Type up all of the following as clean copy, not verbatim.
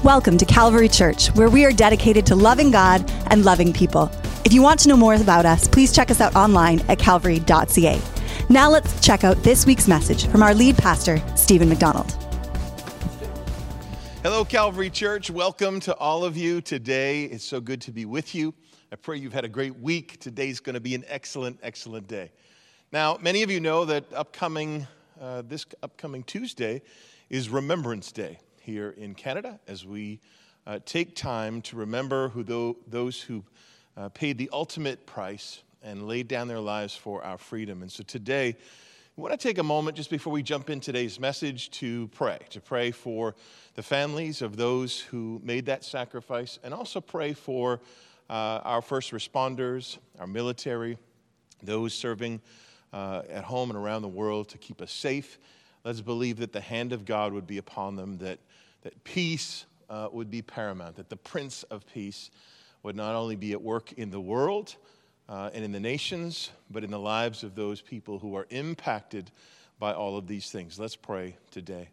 Welcome to Calvary Church, where we are dedicated to loving God and loving people. If you want to know more about us, please check us out online at calvary.ca. Now let's check out this week's message from our lead pastor, Stephen McDonald. Hello, Calvary Church. Welcome to all of you today. It's so good to be with you. I pray you've had a great week. Today's going to be an excellent, excellent day. Now, many of you know that this upcoming Tuesday is Remembrance Day here in Canada, as we take time to remember those who paid the ultimate price and laid down their lives for our freedom. And so today, we want to take a moment just before we jump in today's message to pray for the families of those who made that sacrifice, and also pray for our first responders, our military, those serving at home and around the world to keep us safe. Let's believe that the hand of God would be upon them, that peace would be paramount, that the Prince of Peace would not only be at work in the world and in the nations, but in the lives of those people who are impacted by all of these things. Let's pray today.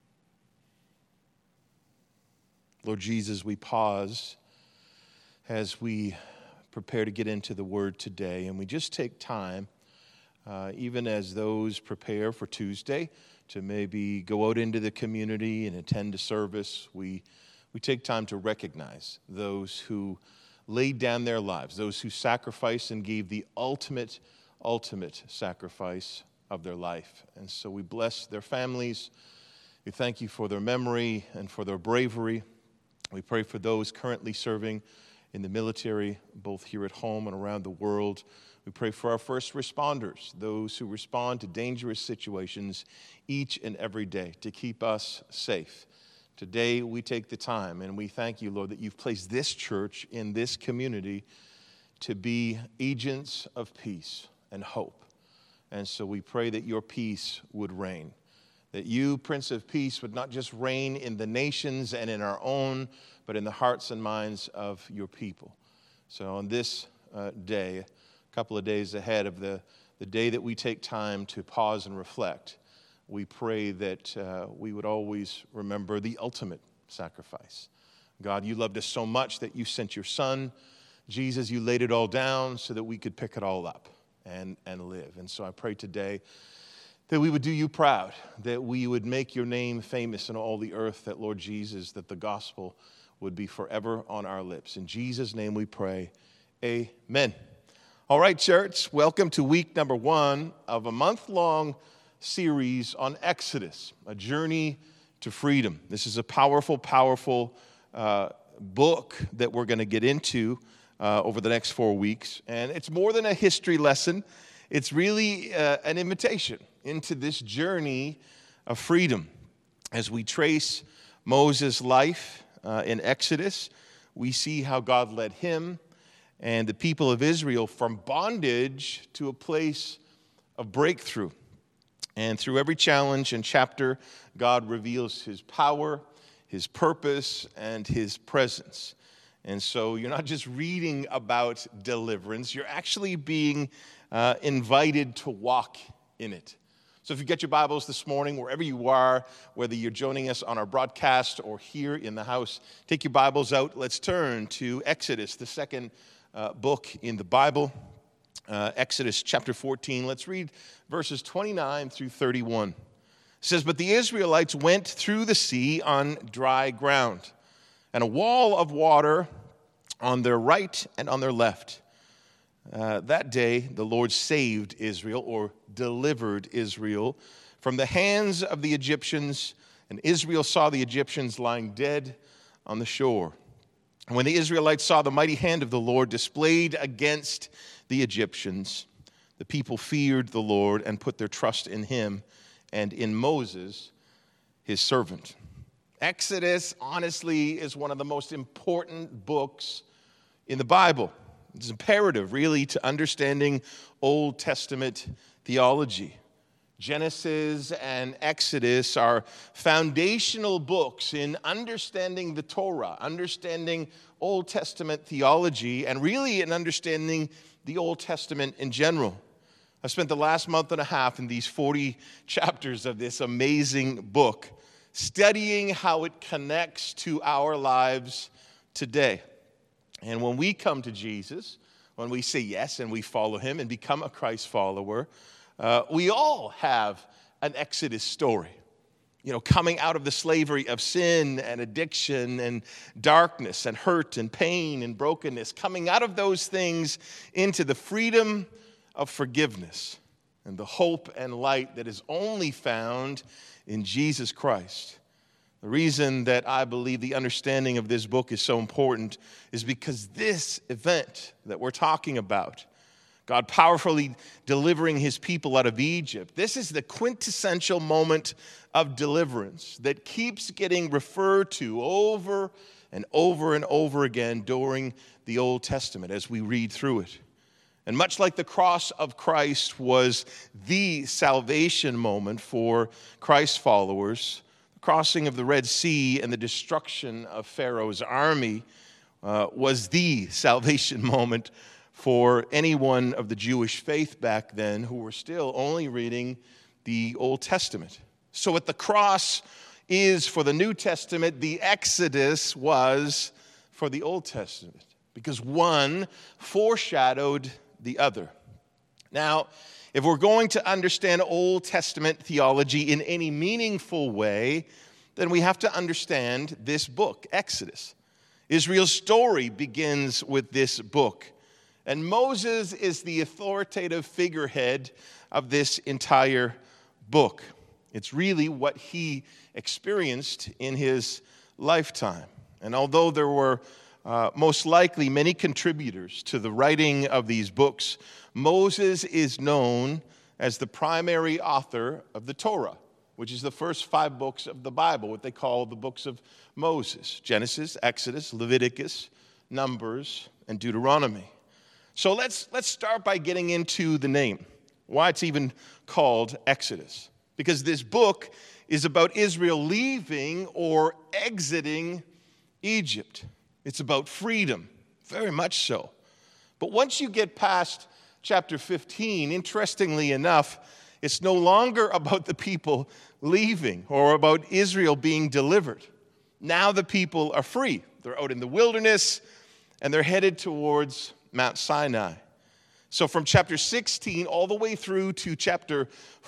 Lord Jesus, we pause as we prepare to get into the Word today, and we just take time, even as those prepare for Tuesday, to maybe go out into the community and attend a service. We take time to recognize those who laid down their lives, those who sacrificed and gave the ultimate sacrifice of their life. And so we bless their families. We thank you for their memory and for their bravery. We pray for those currently serving in the military, both here at home and around the world. We pray for our first responders, those who respond to dangerous situations each and every day to keep us safe. Today, we take the time, and we thank you, Lord, that you've placed this church in this community to be agents of peace and hope. And so we pray that your peace would reign, that you, Prince of Peace, would not just reign in the nations and in our own, but in the hearts and minds of your people. So on this day, a couple of days ahead of the day that we take time to pause and reflect, we pray that we would always remember the ultimate sacrifice. God, you loved us so much that you sent your Son. Jesus, you laid it all down so that we could pick it all up and live. And so I pray today that we would do you proud, that we would make your name famous in all the earth, that, Lord Jesus, that the gospel would be forever on our lips. In Jesus' name we pray, amen. All right, church, welcome to week number 1 of a month-long series on Exodus, a journey to freedom. This is a powerful book that we're going to get into over the next 4 weeks. And it's more than a history lesson. It's really an invitation into this journey of freedom. As we trace Moses' life in Exodus, we see how God led him and the people of Israel from bondage to a place of breakthrough. And through every challenge and chapter, God reveals his power, his purpose, and his presence. And so you're not just reading about deliverance, you're actually being invited to walk in it. So if you get your Bibles this morning, wherever you are, whether you're joining us on our broadcast or here in the house, take your Bibles out. Let's turn to Exodus, the second book in the Bible, Exodus chapter 14. Let's read verses 29 through 31. It says, "But the Israelites went through the sea on dry ground, and a wall of water on their right and on their left. That day the Lord saved Israel, or delivered Israel, from the hands of the Egyptians, and Israel saw the Egyptians lying dead on the shore. And when the Israelites saw the mighty hand of the Lord displayed against the Egyptians, the people feared the Lord and put their trust in him and in Moses, his servant." Exodus, honestly, is one of the most important books in the Bible. It's imperative, really, to understanding Old Testament theology. Genesis and Exodus are foundational books in understanding the Torah, understanding Old Testament theology, and really in understanding the Old Testament in general. I've spent the last month and a half in these 40 chapters of this amazing book studying how it connects to our lives today. And when we come to Jesus, when we say yes and we follow him and become a Christ follower, we all have an Exodus story. Coming out of the slavery of sin and addiction and darkness and hurt and pain and brokenness, coming out of those things into the freedom of forgiveness and the hope and light that is only found in Jesus Christ. The reason that I believe the understanding of this book is so important is because this event that we're talking about, God powerfully delivering his people out of Egypt, this is the quintessential moment of deliverance that keeps getting referred to over and over and over again during the Old Testament as we read through it. And much like the cross of Christ was the salvation moment for Christ followers, the crossing of the Red Sea and the destruction of Pharaoh's army was the salvation moment for anyone of the Jewish faith back then who were still only reading the Old Testament. So what the cross is for the New Testament, the Exodus was for the Old Testament, because one foreshadowed the other. Now, if we're going to understand Old Testament theology in any meaningful way, then we have to understand this book, Exodus. Israel's story begins with this book. And Moses is the authoritative figurehead of this entire book. It's really what he experienced in his lifetime. And although there were most likely many contributors to the writing of these books, Moses is known as the primary author of the Torah, which is the first 5 books of the Bible, what they call the books of Moses: Genesis, Exodus, Leviticus, Numbers, and Deuteronomy. So let's start by getting into the name, why it's even called Exodus. Because this book is about Israel leaving or exiting Egypt. It's about freedom, very much so. But once you get past chapter 15, interestingly enough, it's no longer about the people leaving or about Israel being delivered. Now the people are free. They're out in the wilderness and they're headed towards Mount Sinai. So from chapter 16 all the way through to chapter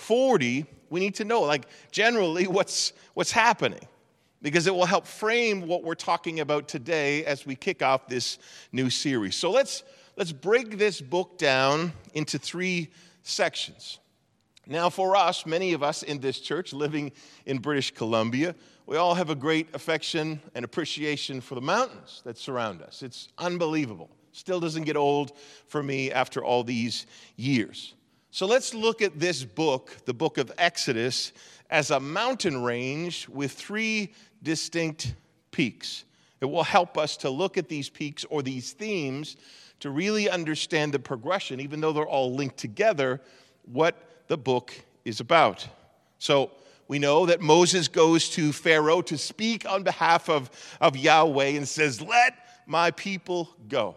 40, we need to know, generally what's happening, because it will help frame what we're talking about today as we kick off this new series. So let's break this book down into 3 sections. Now, for us, many of us in this church living in British Columbia, we all have a great affection and appreciation for the mountains that surround us. It's unbelievable. Still doesn't get old for me after all these years. So let's look at this book, the book of Exodus, as a mountain range with 3 distinct peaks. It will help us to look at these peaks or these themes to really understand the progression, even though they're all linked together, what the book is about. So we know that Moses goes to Pharaoh to speak on behalf of Yahweh and says, "Let my people go."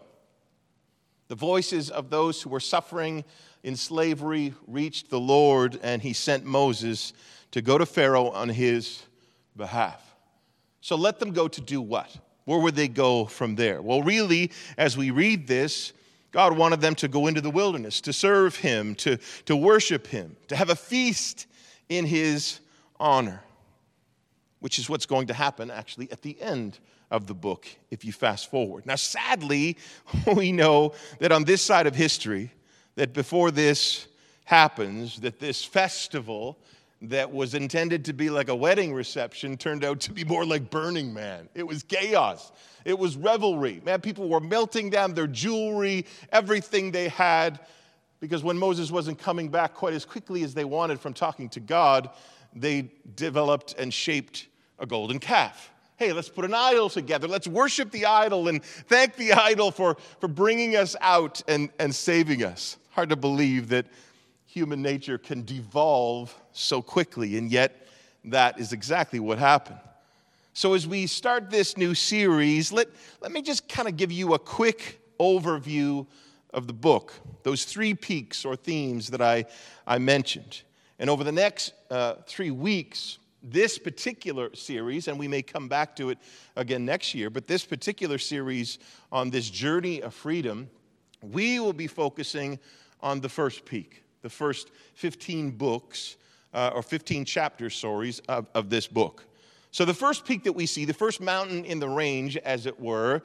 The voices of those who were suffering in slavery reached the Lord, and he sent Moses to go to Pharaoh on his behalf. So let them go to do what? Where would they go from there? Well, really, as we read this, God wanted them to go into the wilderness, to serve him, to worship him, to have a feast in his honor, which is what's going to happen actually at the end of the book if you fast forward. Now, sadly, we know that on this side of history, that before this happens, that this festival that was intended to be like a wedding reception turned out to be more like Burning Man. It was chaos. It was revelry. Man, people were melting down their jewelry, everything they had, because when Moses wasn't coming back quite as quickly as they wanted from talking to God, they developed and shaped a golden calf. Hey, let's put an idol together. Let's worship the idol and thank the idol for bringing us out and saving us. Hard to believe that human nature can devolve so quickly, and yet that is exactly what happened. So as we start this new series, let me just kind of give you a quick overview of the book, those 3 peaks or themes that I mentioned. And over the next 3 weeks, This particular series, and we may come back to it again next year, but this particular series on this journey of freedom, we will be focusing on the first peak, the first 15 books, or 15 chapters, of this book. So the first peak that we see, the first mountain in the range, as it were,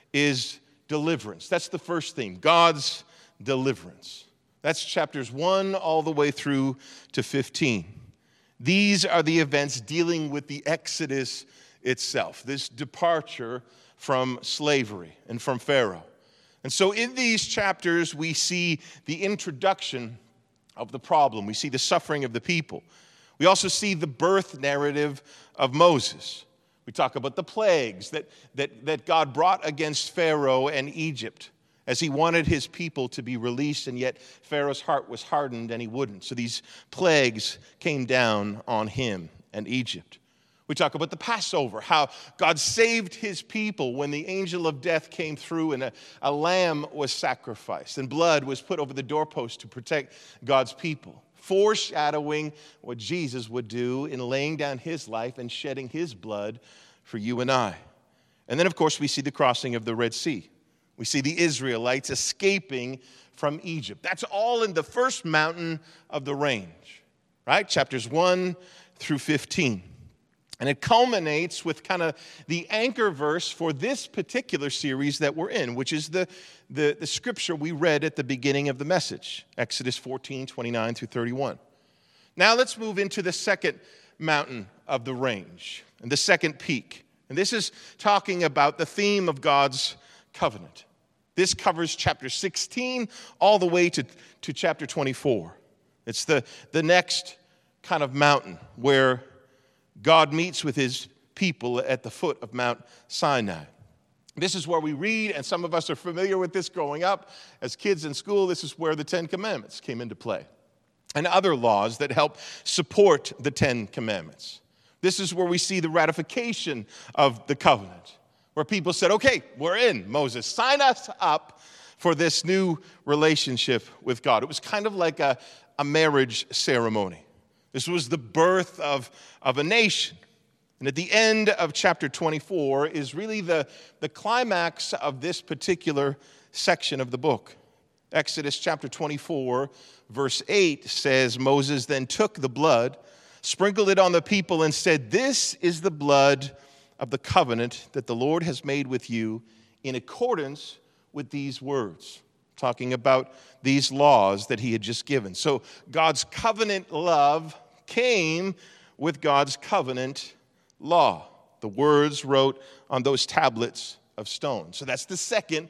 is deliverance. That's the first theme, God's deliverance. That's chapters 1 all the way through to 15. These are the events dealing with the Exodus itself, this departure from slavery and from Pharaoh. And so in these chapters, we see the introduction of the problem. We see the suffering of the people. We also see the birth narrative of Moses. We talk about the plagues that God brought against Pharaoh and Egypt as he wanted his people to be released, and yet Pharaoh's heart was hardened and he wouldn't. So these plagues came down on him and Egypt. We talk about the Passover, how God saved his people when the angel of death came through and a lamb was sacrificed and blood was put over the doorpost to protect God's people, foreshadowing what Jesus would do in laying down his life and shedding his blood for you and I. And then, of course, we see the crossing of the Red Sea. We see the Israelites escaping from Egypt. That's all in the first mountain of the range, right? Chapters 1 through 15. And it culminates with kind of the anchor verse for this particular series that we're in, which is the scripture we read at the beginning of the message, Exodus 14, 29 through 31. Now let's move into the second mountain of the range and the second peak. And this is talking about the theme of God's covenant. This covers chapter 16 all the way to chapter 24. It's the next kind of mountain where God meets with his people at the foot of Mount Sinai. This is where we read, and some of us are familiar with this growing up. As kids in school, this is where the Ten Commandments came into play, and other laws that help support the Ten Commandments. This is where we see the ratification of the covenant, where people said, okay, we're in. Moses, sign us up for this new relationship with God. It was kind of like a marriage ceremony. This was the birth of a nation. And at the end of chapter 24 is really the climax of this particular section of the book. Exodus chapter 24, verse 8 says, Moses then took the blood, sprinkled it on the people, and said, this is the blood of the covenant that the Lord has made with you in accordance with these words. Talking about these laws that he had just given. So God's covenant love came with God's covenant law. The words wrote on those tablets of stone. So that's the second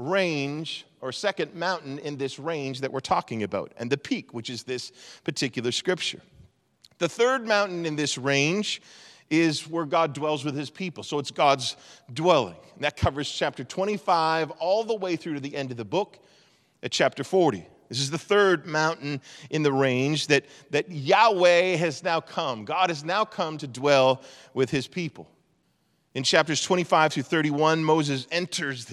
range or second mountain in this range that we're talking about. And the peak, which is this particular scripture. The third mountain in this range is where God dwells with his people. So it's God's dwelling. And that covers chapter 25 all the way through to the end of the book at chapter 40. This is the third mountain in the range that Yahweh has now come. God has now come to dwell with his people. In chapters 25 through 31, Moses enters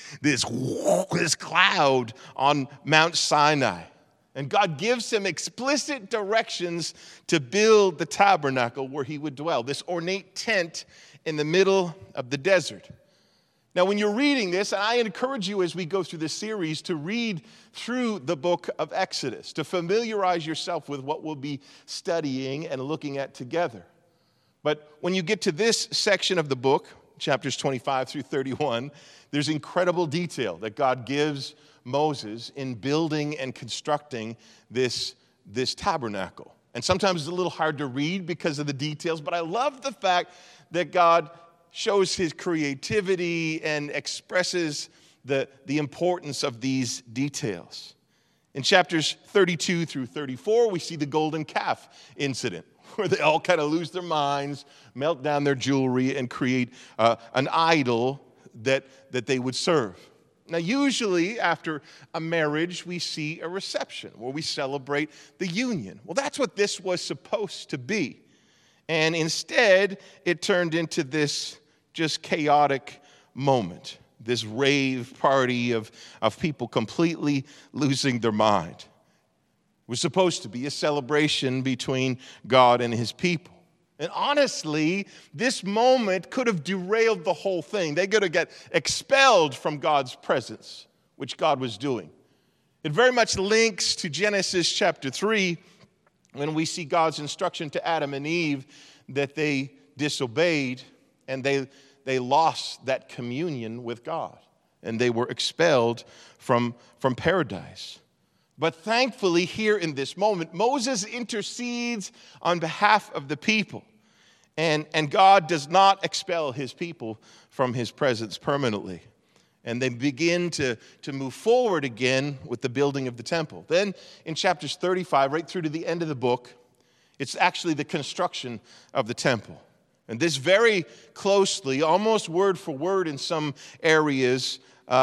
this cloud on Mount Sinai. And God gives him explicit directions to build the tabernacle where he would dwell, this ornate tent in the middle of the desert. Now, when you're reading this, and I encourage you as we go through this series to read through the book of Exodus, to familiarize yourself with what we'll be studying and looking at together. But when you get to this section of the book, chapters 25 through 31, there's incredible detail that God gives Moses in building and constructing this tabernacle. And sometimes it's a little hard to read because of the details, but I love the fact that God shows his creativity and expresses the importance of these details. In chapters 32 through 34, we see the golden calf incident, where they all kind of lose their minds, melt down their jewelry, and create an idol that they would serve. Now, usually after a marriage, we see a reception where we celebrate the union. Well, that's what this was supposed to be. And instead, it turned into this just chaotic moment, this rave party of people completely losing their mind. It was supposed to be a celebration between God and his people. And honestly, this moment could have derailed the whole thing. They could have got expelled from God's presence, which God was doing. It very much links to Genesis chapter 3, when we see God's instruction to Adam and Eve that they disobeyed and they lost that communion with God. And they were expelled from paradise. But thankfully, here in this moment, Moses intercedes on behalf of the people. And God does not expel his people from his presence permanently. And they begin to move forward again with the building of the temple. Then in chapters 35, right through to the end of the book, it's actually the construction of the temple. And this very closely, almost word for word in some areas,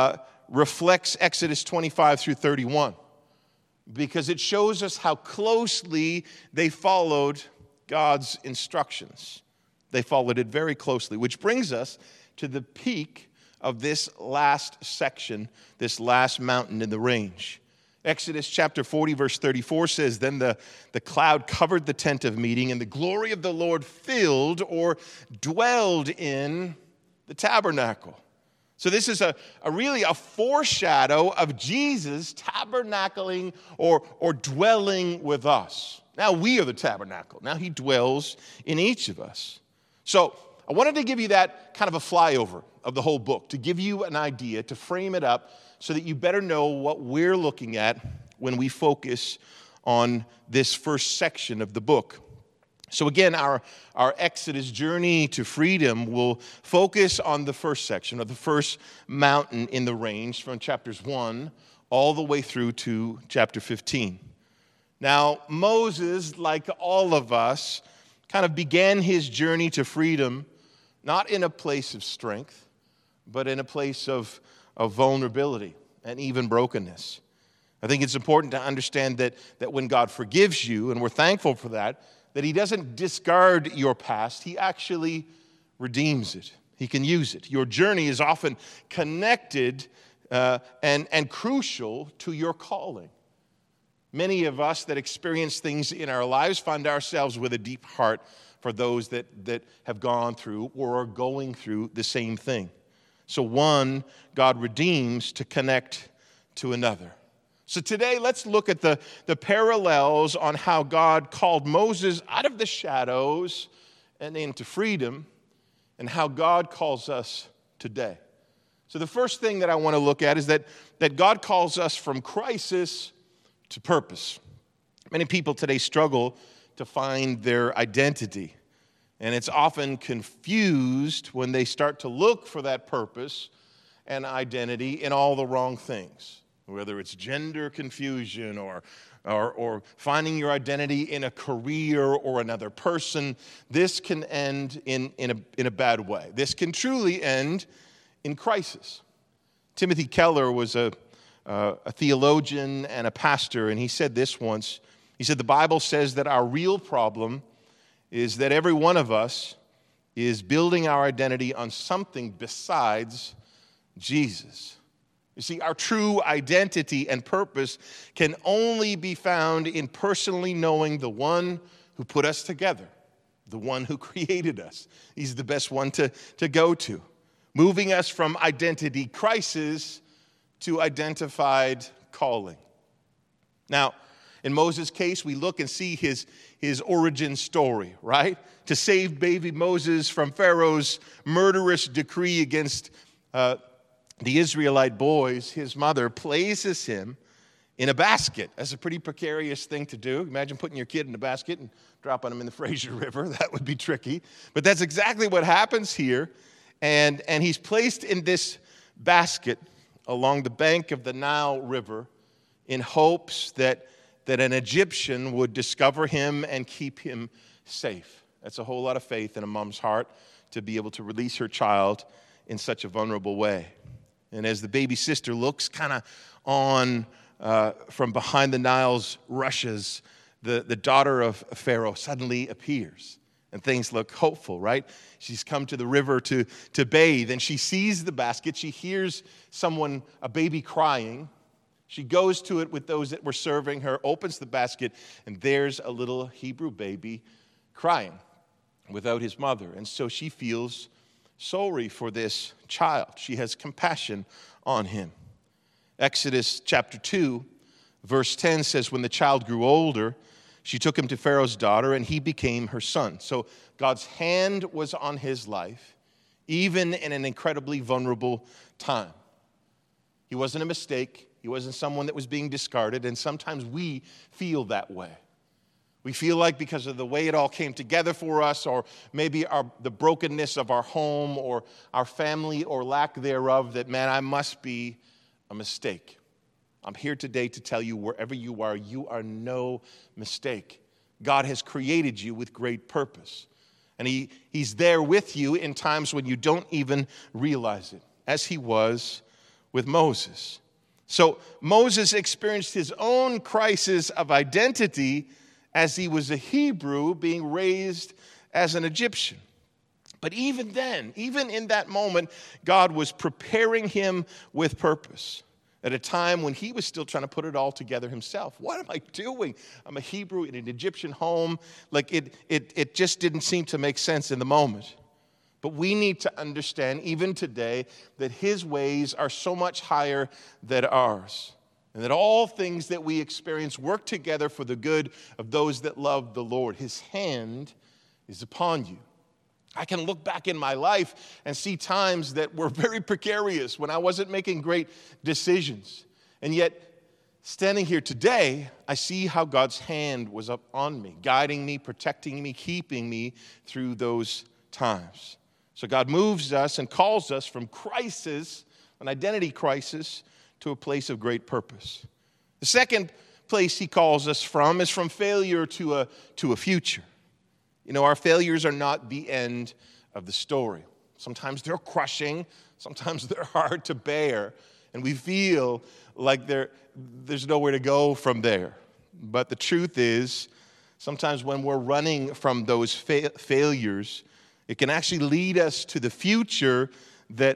reflects Exodus 25 through 31. Because it shows us how closely they followed God's instructions. They followed it very closely, which brings us to the peak of this last section, this last mountain in the range. Exodus chapter 40, verse 34 says, "Then the cloud covered the tent of meeting, and the glory of the Lord filled or dwelled in the tabernacle." So this is a really a foreshadow of Jesus tabernacling or dwelling with us. Now we are the tabernacle. Now he dwells in each of us. So I wanted to give you that kind of a flyover of the whole book, to give you an idea, to frame it up so that you better know what we're looking at when we focus on this first section of the book. So again, our Exodus journey to freedom will focus on the first section, or the first mountain in the range, from chapters 1 all the way through to chapter 15. Now, Moses, like all of us, kind of began his journey to freedom not in a place of strength, but in a place of vulnerability and even brokenness. I think it's important to understand that when God forgives you, and we're thankful for that he doesn't discard your past. He actually redeems it. He can use it. Your journey is often connected and crucial to your calling. Many of us that experience things in our lives find ourselves with a deep heart for those that have gone through or are going through the same thing. So one, God redeems to connect to another. So today, let's look at the parallels on how God called Moses out of the shadows and into freedom, and how God calls us today. So the first thing that I want to look at is that God calls us from crisis to purpose. Many people today struggle to find their identity, and it's often confused when they start to look for that purpose and identity in all the wrong things. Whether it's gender confusion or finding your identity in a career or another person, this can end in a bad way. This can truly end in crisis. Timothy Keller was a theologian and a pastor, and he said this once. He said, "The Bible says that our real problem is that every one of us is building our identity on something besides Jesus." You see, our true identity and purpose can only be found in personally knowing the one who put us together, the one who created us. He's the best one to go to, moving us from identity crisis to identified calling. Now, in Moses' case, we look and see his origin story, right? To save baby Moses from Pharaoh's murderous decree against the Israelite boys, his mother places him in a basket. That's a pretty precarious thing to do. Imagine putting your kid in a basket and dropping him in the Fraser River. That would be tricky. But that's exactly what happens here. And he's placed in this basket along the bank of the Nile River in hopes that an Egyptian would discover him and keep him safe. That's a whole lot of faith in a mom's heart to be able to release her child in such a vulnerable way. And as the baby sister looks kind of on from behind the Nile's rushes, the daughter of Pharaoh suddenly appears. And things look hopeful, right? She's come to the river to bathe, and she sees the basket. She hears a baby crying. She goes to it with those that were serving her, opens the basket, and there's a little Hebrew baby crying. without his mother. And so she feels sorry for this child. She has compassion on him. Exodus chapter 2, verse 10 says, when the child grew older, she took him to Pharaoh's daughter, and he became her son. So God's hand was on his life, even in an incredibly vulnerable time. He wasn't a mistake. He wasn't someone that was being discarded, and sometimes we feel that way. We feel like because of the way it all came together for us, or maybe the brokenness of our home or our family or lack thereof, that, man, I must be a mistake. I'm here today to tell you, wherever you are no mistake. God has created you with great purpose. And He's there with you in times when you don't even realize it, as He was with Moses. So Moses experienced his own crisis of identity as he was a Hebrew being raised as an Egyptian. But even then, even in that moment, God was preparing him with purpose at a time when he was still trying to put it all together himself. What am I doing? I'm a Hebrew in an Egyptian home. Like it just didn't seem to make sense in the moment. But we need to understand, even today, that His ways are so much higher than ours. And that all things that we experience work together for the good of those that love the Lord. His hand is upon you. I can look back in my life and see times that were very precarious when I wasn't making great decisions. And yet, standing here today, I see how God's hand was up on me, guiding me, protecting me, keeping me through those times. So God moves us and calls us from crisis, an identity crisis, to a place of great purpose. The second place He calls us from is from failure to a future. You know, our failures are not the end of the story. Sometimes they're crushing, sometimes they're hard to bear, and we feel like there's nowhere to go from there. But the truth is, sometimes when we're running from those failures, it can actually lead us to the future that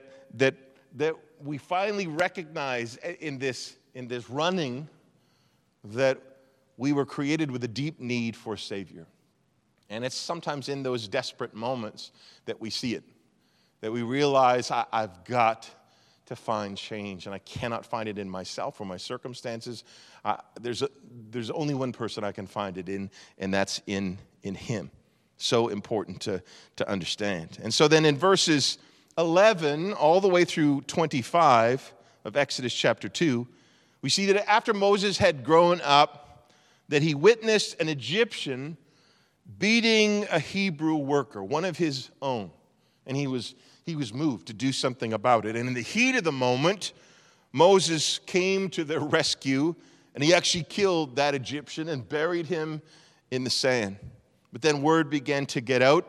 we finally recognize in this running that we were created with a deep need for a Savior. And it's sometimes in those desperate moments that we see it, that we realize I've got to find change, and I cannot find it in myself or my circumstances. There's only one person I can find it in, and that's in Him. So important to understand. And so then in verses 11 all the way through 25 of Exodus chapter 2, we see that after Moses had grown up, that he witnessed an Egyptian beating a Hebrew worker, one of his own. And he was moved to do something about it. And in the heat of the moment, Moses came to their rescue, and he actually killed that Egyptian and buried him in the sand. But then word began to get out,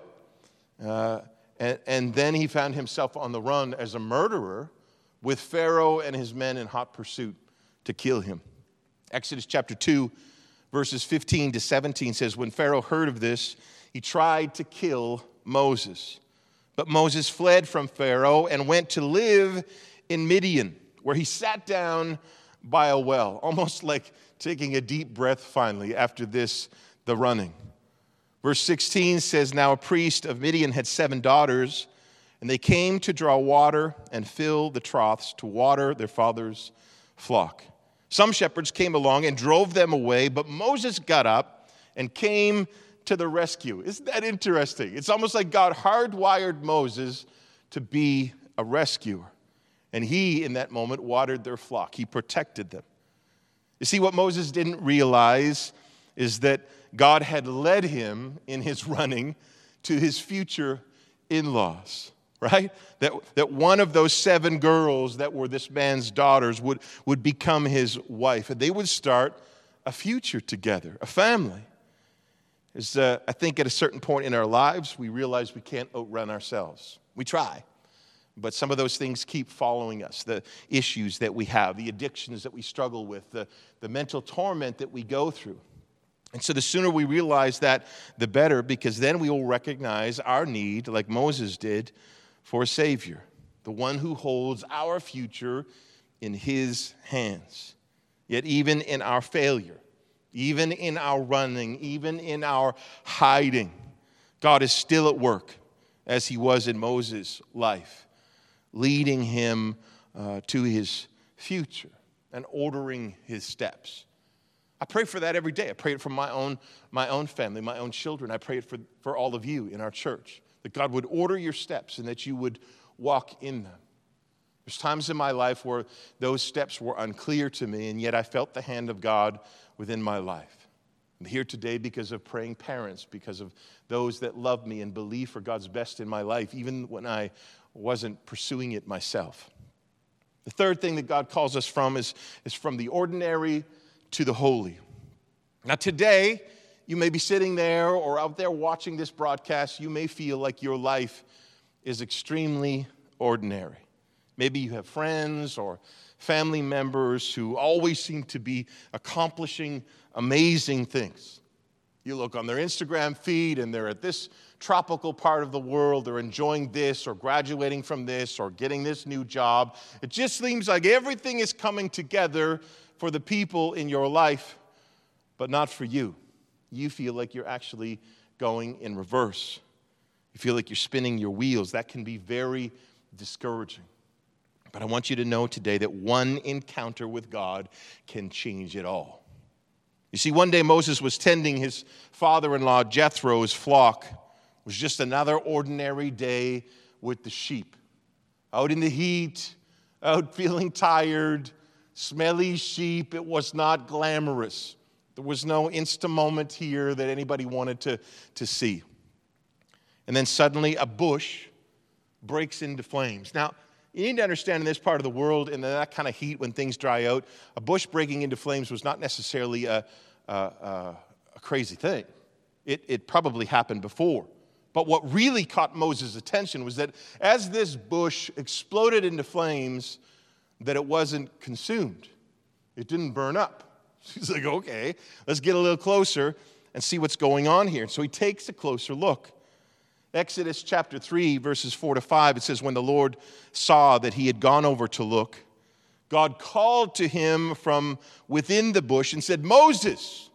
and then he found himself on the run as a murderer with Pharaoh and his men in hot pursuit to kill him. Exodus chapter 2, verses 15 to 17 says, when Pharaoh heard of this, he tried to kill Moses. But Moses fled from Pharaoh and went to live in Midian, where he sat down by a well, almost like taking a deep breath finally after the running. Verse 16 says, now a priest of Midian had 7 daughters, and they came to draw water and fill the troughs to water their father's flock. Some shepherds came along and drove them away, but Moses got up and came to the rescue. Isn't that interesting? It's almost like God hardwired Moses to be a rescuer. And he, in that moment, watered their flock. He protected them. You see, what Moses didn't realize is that God had led him in his running to his future in-laws, right? That one of those 7 girls that were this man's daughters would become his wife. And they would start a future together, a family. I think at a certain point in our lives, we realize we can't outrun ourselves. We try. But some of those things keep following us, the issues that we have, the addictions that we struggle with, the mental torment that we go through. And so the sooner we realize that, the better, because then we will recognize our need, like Moses did, for a Savior, the one who holds our future in His hands. Yet even in our failure, even in our running, even in our hiding, God is still at work as he was in Moses' life, leading him to his future and ordering his steps. I pray for that every day. I pray it for my own family, my own children. I pray it for all of you in our church, that God would order your steps and that you would walk in them. There's times in my life where those steps were unclear to me, and yet I felt the hand of God within my life. I'm here today because of praying parents, because of those that love me and believe for God's best in my life, even when I wasn't pursuing it myself. The third thing that God calls us from is from the ordinary to the holy. Now today, you may be sitting there or out there watching this broadcast. You may feel like your life is extremely ordinary. Maybe you have friends or family members who always seem to be accomplishing amazing things. You look on their Instagram feed and they're at this tropical part of the world. They're enjoying this or graduating from this or getting this new job. It just seems like everything is coming together for the people in your life, but not for you. You feel like you're actually going in reverse. You feel like you're spinning your wheels. That can be very discouraging. But I want you to know today that one encounter with God can change it all. You see, one day Moses was tending his father-in-law Jethro's flock. It was just another ordinary day with the sheep. Out in the heat, out feeling tired, smelly sheep. It was not glamorous. There was no Insta moment here that anybody wanted to see. And then suddenly a bush breaks into flames. Now, you need to understand in this part of the world, in that kind of heat when things dry out, a bush breaking into flames was not necessarily a crazy thing. It probably happened before. But what really caught Moses' attention was that as this bush exploded into flames, that it wasn't consumed. It didn't burn up. He's like, okay, let's get a little closer and see what's going on here. So he takes a closer look. Exodus chapter 3, verses 4 to 5, it says, when the Lord saw that he had gone over to look, God called to him from within the bush and said, Moses,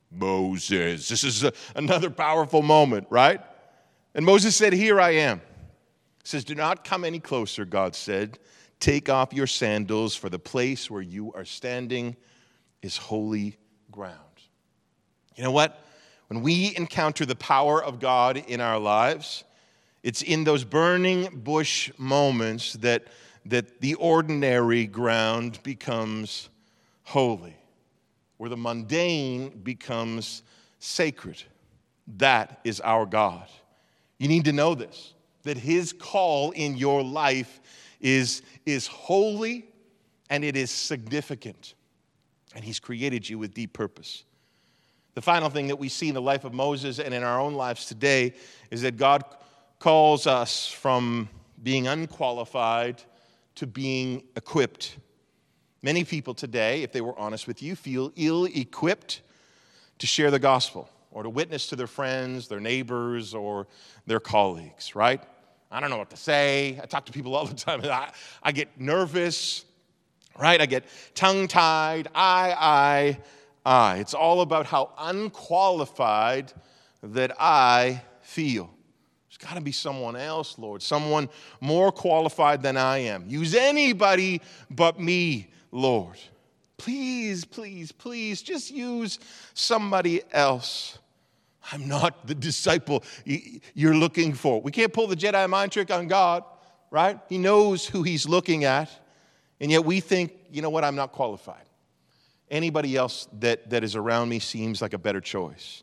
Moses. This is another powerful moment, right? And Moses said, here I am. It says, do not come any closer, God said. Take off your sandals, for the place where you are standing is holy ground. You know what? When we encounter the power of God in our lives, it's in those burning bush moments that the ordinary ground becomes holy, where the mundane becomes sacred. That is our God. You need to know this, that his call in your life is holy and it is significant. And he's created you with deep purpose. The final thing that we see in the life of Moses and in our own lives today is that God calls us from being unqualified to being equipped. Many people today, if they were honest with you, feel ill-equipped to share the gospel or to witness to their friends, their neighbors, or their colleagues, right? I don't know what to say. I talk to people all the time. I get nervous, right? I get tongue-tied. I. It's all about how unqualified that I feel. There's got to be someone else, Lord, someone more qualified than I am. Use anybody but me, Lord. Please, please, please, just use somebody else. I'm not the disciple you're looking for. We can't pull the Jedi mind trick on God, right? He knows who he's looking at, and yet we think, you know what, I'm not qualified. Anybody else that is around me seems like a better choice.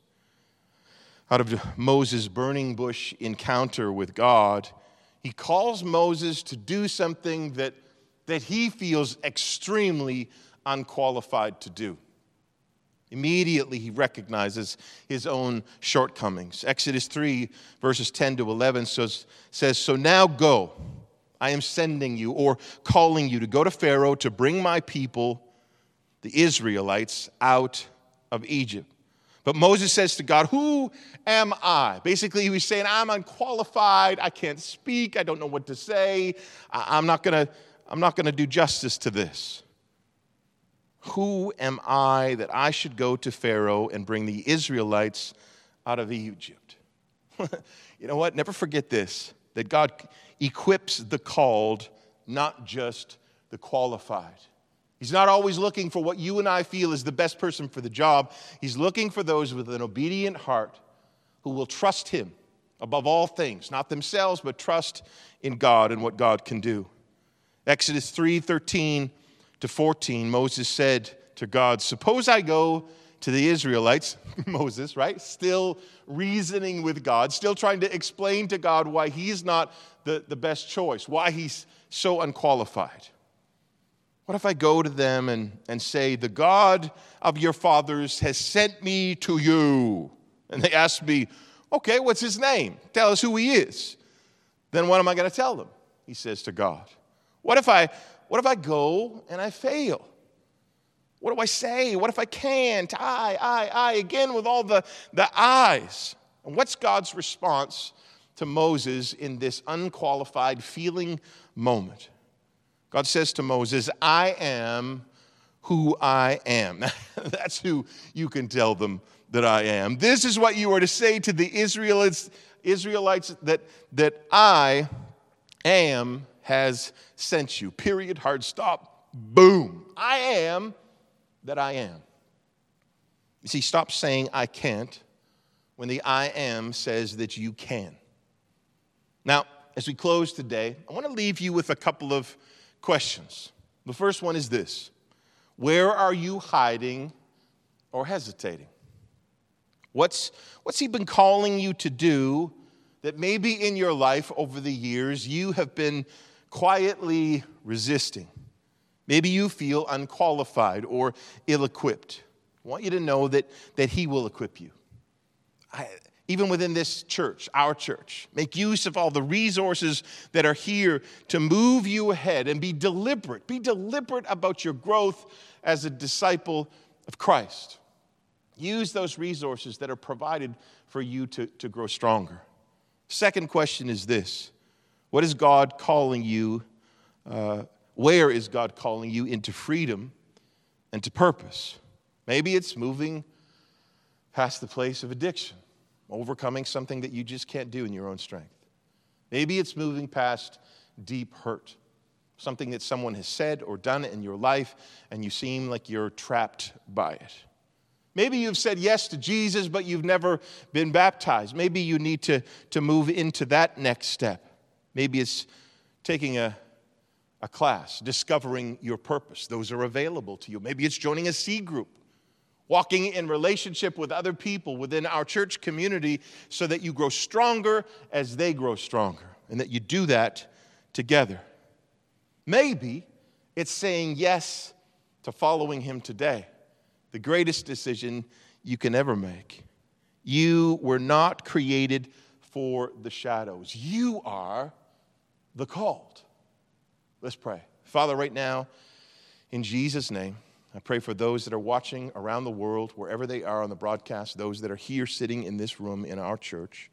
Out of Moses' burning bush encounter with God, he calls Moses to do something that he feels extremely unqualified to do. Immediately, he recognizes his own shortcomings. Exodus 3, verses 10 to 11 says, so now go, I am sending you or calling you to go to Pharaoh to bring my people, the Israelites, out of Egypt. But Moses says to God, who am I? Basically, he was saying, I'm unqualified, I can't speak, I don't know what to say, I'm not gonna do justice to this. Who am I that I should go to Pharaoh and bring the Israelites out of Egypt? You know what? Never forget this, that God equips the called, not just the qualified. He's not always looking for what you and I feel is the best person for the job. He's looking for those with an obedient heart who will trust him above all things, not themselves, but trust in God and what God can do. Exodus 3:13-14, Moses said to God, suppose I go to the Israelites, Moses, right? Still reasoning with God, still trying to explain to God why he's not the best choice, why he's so unqualified. What if I go to them and say, the God of your fathers has sent me to you? And they ask me, okay, what's his name? Tell us who he is. Then what am I going to tell them? He says to God. What if I go and I fail? What do I say? What if I can't? I, again with all the I's. And what's God's response to Moses in this unqualified feeling moment? God says to Moses, I am who I am. That's who you can tell them that I am. This is what you are to say to the Israelites that I am has sent you. Period, hard stop, boom. I am that I am. You see, stop saying I can't when the I am says that you can. Now, as we close today, I want to leave you with a couple of questions. The first one is this: where are you hiding or hesitating? What's he been calling you to do that maybe in your life over the years you have been quietly resisting? Maybe you feel unqualified or ill-equipped. I want you to know that he will equip you. Even within this church, our church, make use of all the resources that are here to move you ahead and be deliberate. Be deliberate about your growth as a disciple of Christ. Use those resources that are provided for you to grow stronger. Second question is this: what is God calling you? Where is God calling you into freedom and to purpose? Maybe it's moving past the place of addiction, overcoming something that you just can't do in your own strength. Maybe it's moving past deep hurt, something that someone has said or done in your life, and you seem like you're trapped by it. Maybe you've said yes to Jesus, but you've never been baptized. Maybe you need to move into that next step. Maybe it's taking a class, discovering your purpose. Those are available to you. Maybe it's joining a C group, walking in relationship with other people within our church community so that you grow stronger as they grow stronger, and that you do that together. Maybe it's saying yes to following him today, the greatest decision you can ever make. You were not created for the shadows. You are the called. Let's pray. Father, right now, in Jesus' name, I pray for those that are watching around the world, wherever they are on the broadcast, those that are here sitting in this room in our church.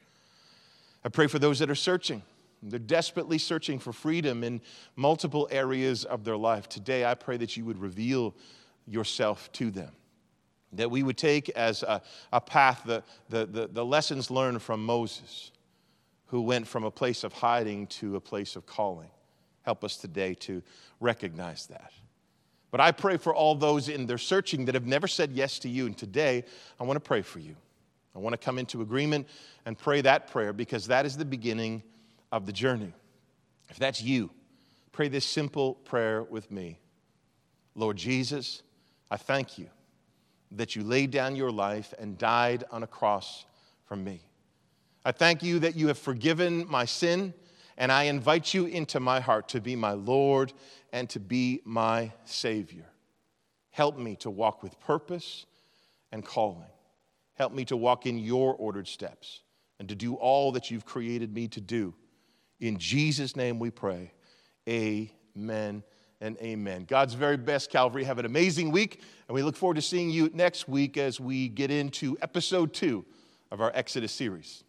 I pray for those that are searching. They're desperately searching for freedom in multiple areas of their life. Today, I pray that you would reveal yourself to them, that we would take as a path the lessons learned from Moses, who went from a place of hiding to a place of calling. Help us today to recognize that. But I pray for all those in their searching that have never said yes to you. And today, I want to pray for you. I want to come into agreement and pray that prayer, because that is the beginning of the journey. If that's you, pray this simple prayer with me. Lord Jesus, I thank you that you laid down your life and died on a cross for me. I thank you that you have forgiven my sin, and I invite you into my heart to be my Lord and to be my Savior. Help me to walk with purpose and calling. Help me to walk in your ordered steps and to do all that you've created me to do. In Jesus' name we pray. Amen and amen. God's very best, Calvary. Have an amazing week, and we look forward to seeing you next week as we get into episode 2 of our Exodus series.